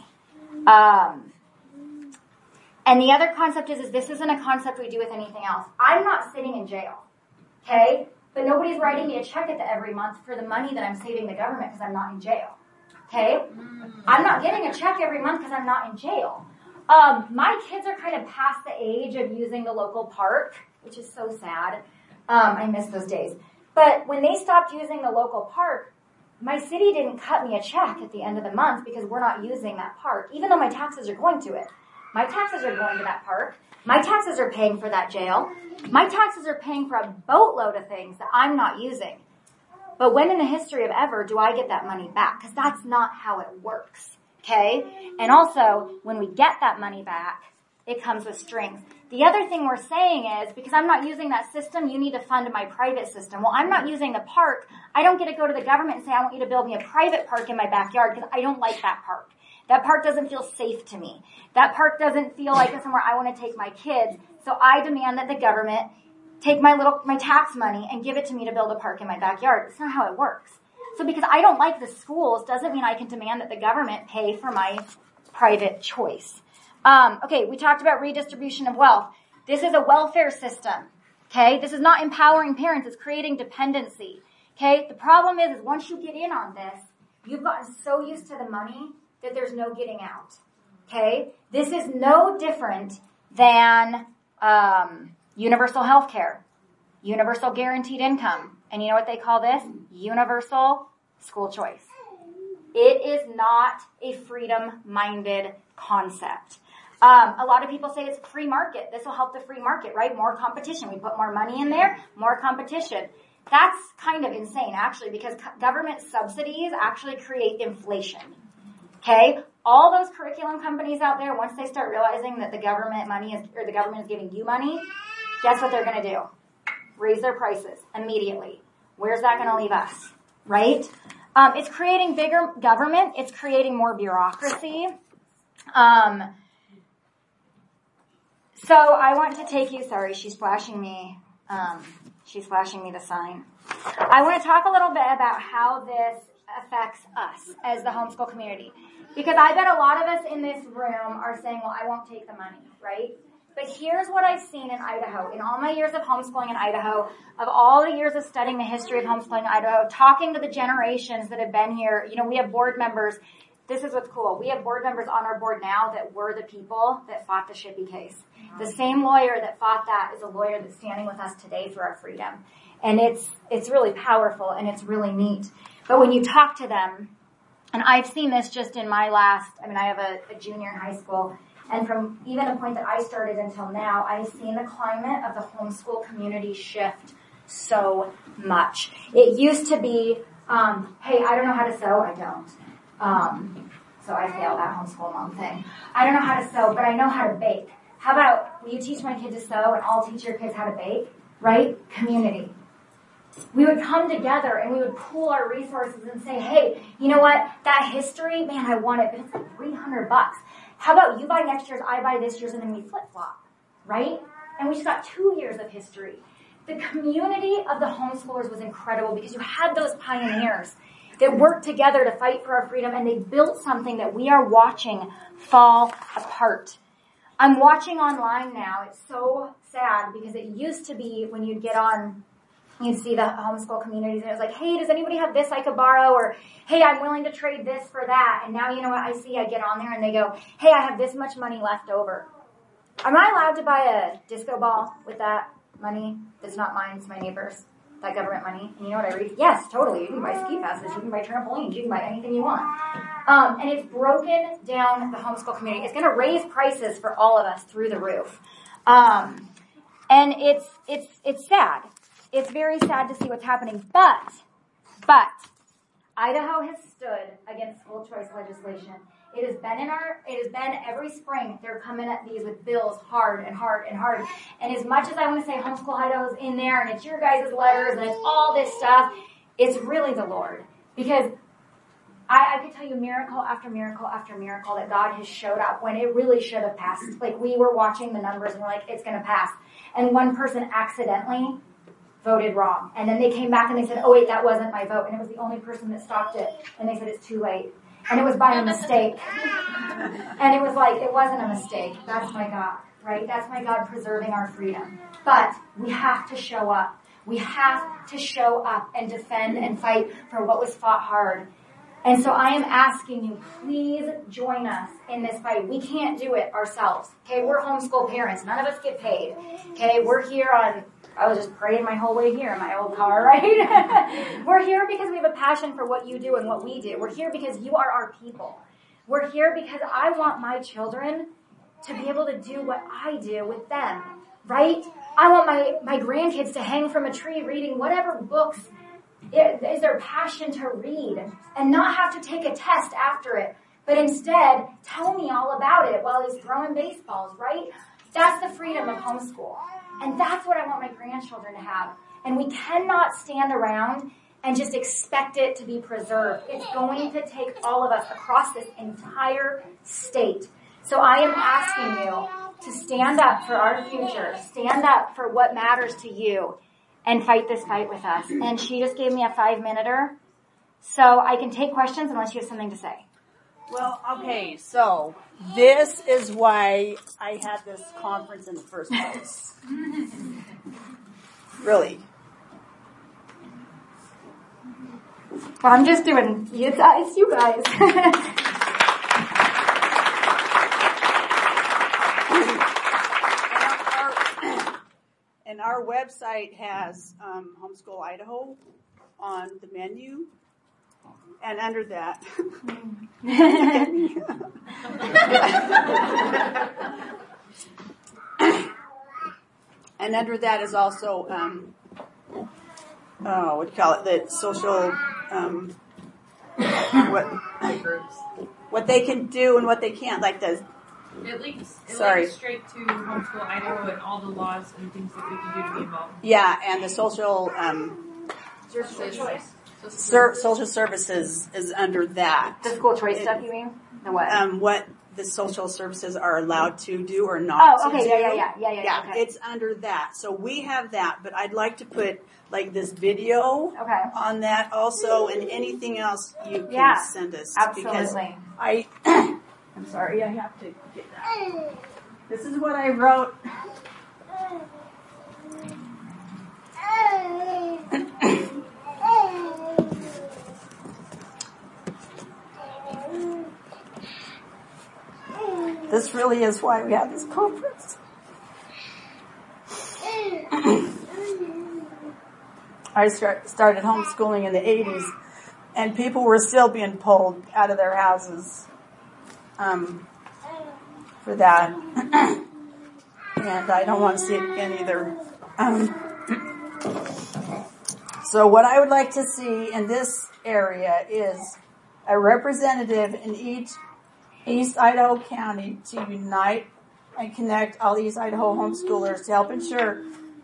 And the other concept is this isn't a concept we do with anything else. I'm not sitting in jail. Okay? But nobody's writing me a check at the every month for the money that I'm saving the government because I'm not in jail. Okay? I'm not getting a check every month because I'm not in jail. My kids are kind of past the age of using the local park, which is so sad. I miss those days. But when they stopped using the local park, my city didn't cut me a check at the end of the month because we're not using that park, even though my taxes are going to it. My taxes are going to that park. My taxes are paying for that jail. My taxes are paying for a boatload of things that I'm not using. But when in the history of ever do I get that money back? Because that's not how it works. Okay? And also, when we get that money back, it comes with strings. The other thing we're saying is, because I'm not using that system, you need to fund my private system. Well, I'm not using the park. I don't get to go to the government and say, I want you to build me a private park in my backyard because I don't like that park. That park doesn't feel safe to me. That park doesn't feel like somewhere I want to take my kids. So I demand that the government take my tax money and give it to me to build a park in my backyard. It's not how it works. So because I don't like the schools doesn't mean I can demand that the government pay for my private choice. Okay, we talked about redistribution of wealth. This is a welfare system. Okay, this is not empowering parents. It's creating dependency. Okay, the problem is once you get in on this, you've gotten so used to the money that there's no getting out. Okay, this is no different than universal health care, universal guaranteed income. And you know what they call this? Universal school choice. It is not a freedom-minded concept. A lot of people say it's free market. This will help the free market, right? More competition. We put more money in there, more competition. That's kind of insane, actually, because government subsidies actually create inflation. Okay? All those curriculum companies out there, once they start realizing that the government is giving you money, guess what they're going to do? Raise their prices immediately. Where's that going to leave us? Right? It's creating bigger government. It's creating more bureaucracy. So I want to take you, sorry, she's flashing me the sign. I want to talk a little bit about how this affects us as the homeschool community. Because I bet a lot of us in this room are saying, well, I won't take the money, right? But here's what I've seen in Idaho. In all my years of homeschooling in Idaho, of all the years of studying the history of homeschooling in Idaho, talking to the generations that have been here, we have board members. This is what's cool. We have board members on our board now that were the people that fought the Shippey case. The same lawyer that fought that is a lawyer that's standing with us today for our freedom. And it's really powerful and it's really neat. But when you talk to them, and I've seen this just in my I have a junior in high school, and from even the point that I started until now, I've seen the climate of the homeschool community shift so much. It used to be, hey, I don't know how to sew, I don't. So I failed that homeschool mom thing. I don't know how to sew, but I know how to bake. How about, will you teach my kid to sew and I'll teach your kids how to bake? Right? Community. We would come together and we would pool our resources and say, hey, you know what? That history, man, I want it, but it's like $300. How about you buy next year's, I buy this year's, and then we flip-flop, right? And we just got 2 years of history. The community of the homeschoolers was incredible because you had those pioneers that worked together to fight for our freedom, and they built something that we are watching fall apart. I'm watching online now. It's so sad because it used to be when you'd get on, you'd see the homeschool communities and it was like, hey, does anybody have this I could borrow? Or, hey, I'm willing to trade this for that. And now you know what I see? I get on there and they go, hey, I have this much money left over. Am I allowed to buy a disco ball with that money that's not mine, it's my neighbor's? That government money. And you know what I read? Yes, totally. You can buy ski passes. You can buy trampolines. You can buy anything you want. And it's broken down the homeschool community. It's going to raise prices for all of us through the roof. And it's sad. It's very sad to see what's happening. But Idaho has stood against school choice legislation. It has been every spring, they're coming at these with bills hard and hard and hard. And as much as I want to say Homeschool Idaho's in there and it's your guys' letters and it's all this stuff, it's really the Lord. Because I could tell you miracle after miracle after miracle that God has showed up when it really should have passed. Like we were watching the numbers and we're like, it's going to pass. And one person accidentally voted wrong. And then they came back and they said, oh wait, that wasn't my vote. And it was the only person that stopped it. And they said, it's too late. And it was by a mistake. And it was like, it wasn't a mistake. That's my God, right? That's my God preserving our freedom. But we have to show up. We have to show up and defend and fight for what was fought hard. And so I am asking you, please join us in this fight. We can't do it ourselves. Okay, we're homeschool parents. None of us get paid. Okay, we're here I was just praying my whole way here in my old car, right? We're here because we have a passion for what you do and what we do. We're here because you are our people. We're here because I want my children to be able to do what I do with them, right? I want my grandkids to hang from a tree reading whatever books is their passion to read and not have to take a test after it, but instead tell me all about it while he's throwing baseballs, right? That's the freedom of homeschool. And that's what I want my grandchildren to have. And we cannot stand around and just expect it to be preserved. It's going to take all of us across this entire state. So I am asking you to stand up for our future, stand up for what matters to you, and fight this fight with us. And she just gave me a 5-minuter, so I can take questions unless you have something to say. Well, okay, so this is why I had this conference in the first place. Really. Well, I'm just doing, it's you guys. And our website has Homeschool Idaho on the menu. And under that, and under that is also, what do you call it? The social, what they can do and what they can't. Like the It links Sorry. straight to Homeschool Idaho and all the laws and things that we can do to be involved. yeah, and the social social services is under that. The school choice stuff, you mean? The what? What the social services are allowed to do or not Oh, okay, to do. yeah. Okay. It's under that. So we have that, but I'd like to put like this video Okay. on that also, and anything else you can Yeah, send us. Because absolutely. I'm sorry, I have to get that. This is what I wrote. This really is why we have this conference. I started homeschooling in the 80s, and people were still being pulled out of their houses for that. And I don't want to see it again either. So what I would like to see in this area is a representative in each East Idaho County to unite and connect all East Idaho homeschoolers to help ensure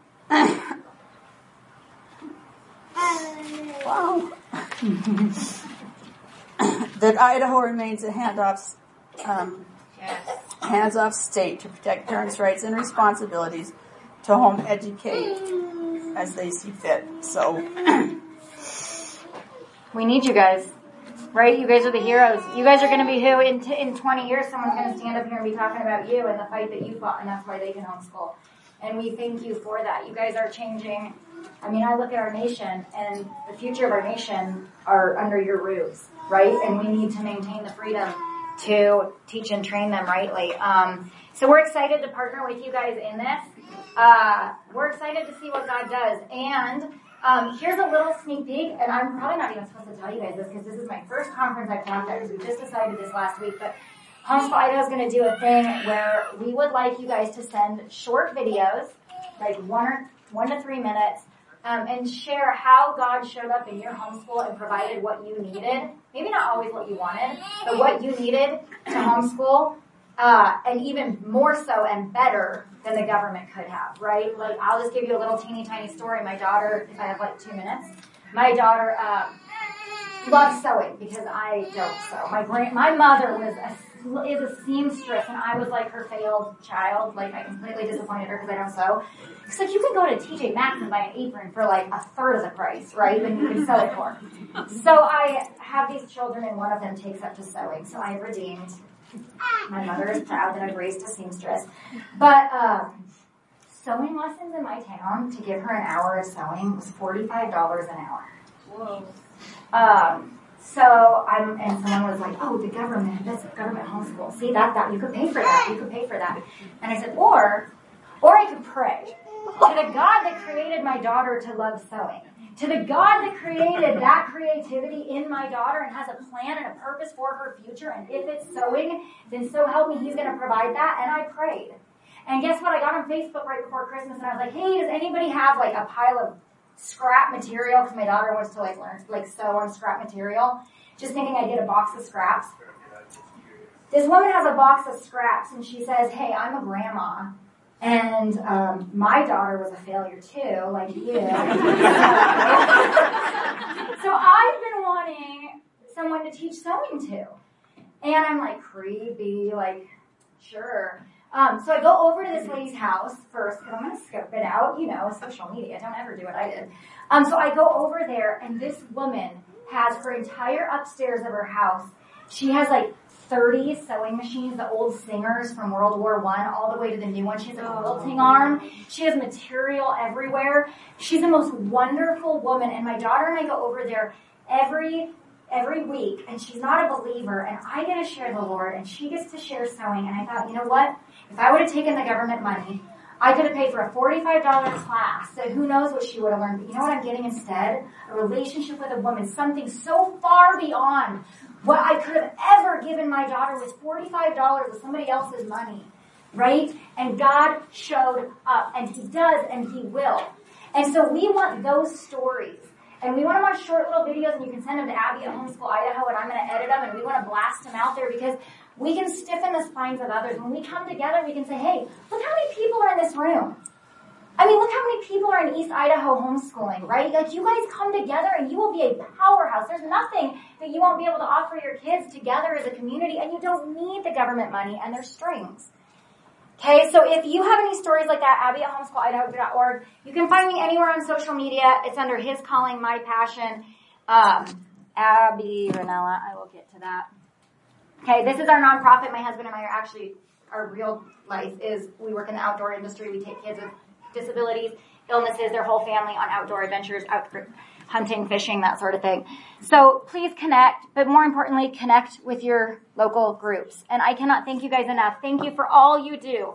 that Idaho remains a hands-off state to protect parents' rights and responsibilities to home educate as they see fit. So We need you guys. Right? You guys are the heroes. You guys are going to be who in 20 years someone's going to stand up here and be talking about you and the fight that you fought, and that's why they can homeschool. And we thank you for that. You guys are changing. I mean, I look at our nation, and the future of our nation are under your roofs, right? And we need to maintain the freedom to teach and train them rightly. So we're excited to partner with you guys in this. We're excited to see what God does. And here's a little sneak peek, and I'm probably not even supposed to tell you guys this because this is my first conference I've taught at, because we just decided this last week, but Homeschool Idaho is going to do a thing where we would like you guys to send short videos, like 1 to 3 minutes, and share how God showed up in your homeschool and provided what you needed. Maybe not always what you wanted, but what you needed to homeschool, and even more so and better than the government could have, right? Like, I'll just give you a little teeny tiny story. My daughter, if I have like 2 minutes, my daughter loves sewing because I don't sew. My mother is a seamstress, and I was like her failed child. Like, I completely disappointed her because I don't sew. It's like, you can go to TJ Maxx and buy an apron for like a third of the price, right? Than you can sell it for. So I have these children, and one of them takes up to sewing. So I redeemed. My mother is proud that I've raised a seamstress. But sewing lessons in my town, to give her an hour of sewing, was $45 an hour. Whoa. And someone was like, oh, the government, that's government homeschool. See, that, you could pay for that, And I said, or I could pray to the God that created my daughter to love sewing, to the God that created that creativity in my daughter and has a plan and a purpose for her future, and if it's sewing, then so help me, he's going to provide that. And I prayed. And guess what? I got on Facebook right before Christmas, and I was like, hey, does anybody have like a pile of scrap material? Because my daughter wants to learn sew on scrap material. Just thinking I'd get a box of scraps. This woman has a box of scraps, and she says, hey, I'm a grandma, and my daughter was a failure too, like you. So I've been wanting someone to teach sewing to. And I'm like, creepy, like, sure. So I go over to this lady's house first, because I'm going to scope it out, social media. Don't ever do what I did. So I go over there, and this woman has her entire upstairs of her house. She has 30 sewing machines, the old Singers from World War I, all the way to the new one. She has a quilting arm. She has material everywhere. She's the most wonderful woman. And my daughter and I go over there every week, and she's not a believer, and I get to share the Lord, and she gets to share sewing. And I thought, you know what? If I would have taken the government money, I could have paid for a $45 class, so who knows what she would have learned. But you know what I'm getting instead? A relationship with a woman, something so far beyond what I could have ever given my daughter was $45 with somebody else's money, right? And God showed up, and he does, and he will. And so we want those stories. And we want them on short little videos, and you can send them to Abby at Homeschool Idaho, and I'm going to edit them, and we want to blast them out there because we can stiffen the spines of others. When we come together, we can say, hey, look how many people are in this room. I mean, look how many people are in East Idaho homeschooling, right? Like, you guys come together and you will be a powerhouse. There's nothing that you won't be able to offer your kids together as a community, and you don't need the government money and their strings. Okay, so if you have any stories like that, Abby at homeschoolidaho.org. You can find me anywhere on social media. It's under His Calling, My Passion. Abby Ranella, I will get to that. Okay, this is our nonprofit. My husband and I are actually, our real life is we work in the outdoor industry. We take kids with disabilities, illnesses, their whole family on outdoor adventures, out hunting, fishing, that sort of thing. So please connect, but more importantly, connect with your local groups. And I cannot thank you guys enough. Thank you for all you do.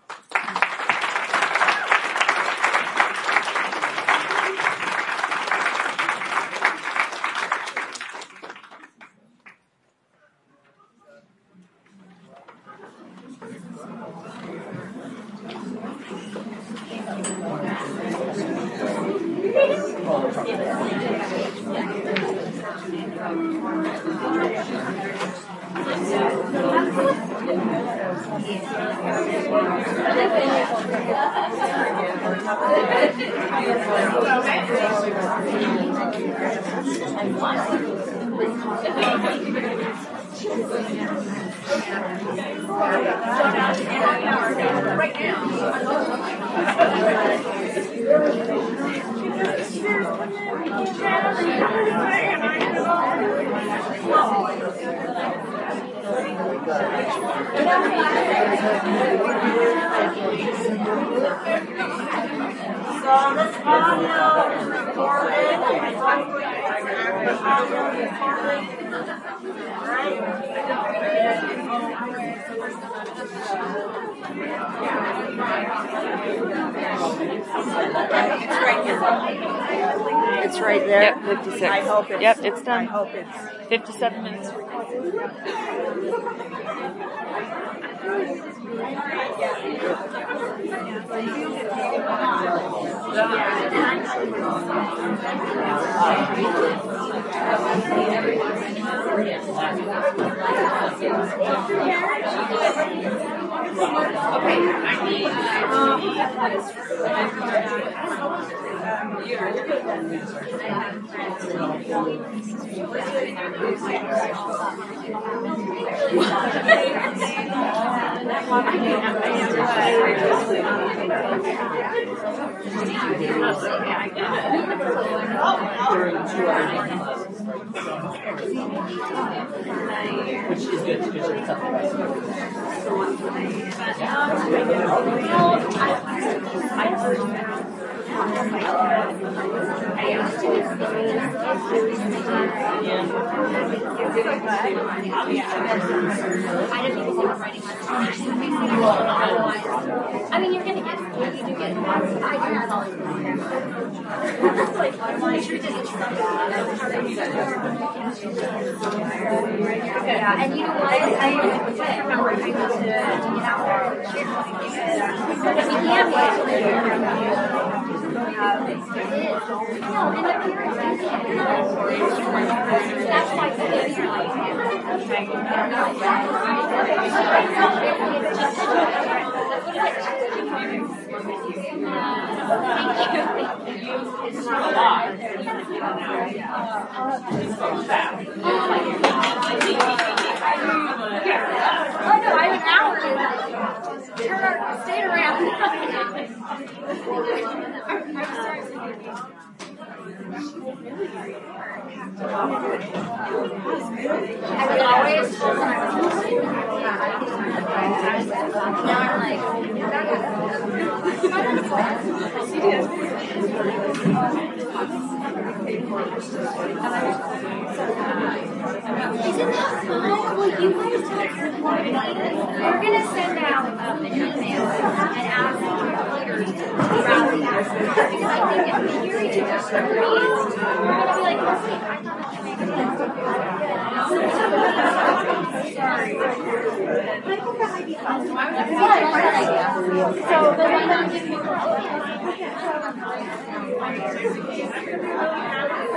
It's right there. Yep, 56. I hope it's, yep, it's done. I hope it's 57 minutes. Which is good because it's I mean, you're going to get it. You do get it. I do not always yeah, and you know what? I remember I used to get out there and share because we can't no, and their parents that's why kids are it's not a lot. I know, I have an hour to turn our state around. I was always told when I was now I'm like, isn't that fun? Well, you guys have support me. We're going to send out an email and ask leaders to rally us. Because I think if we hear each other's stories, we're going to be like, okay, I thought that makes sense. Sorry. I think that might be fun. Yeah, so the one that gives me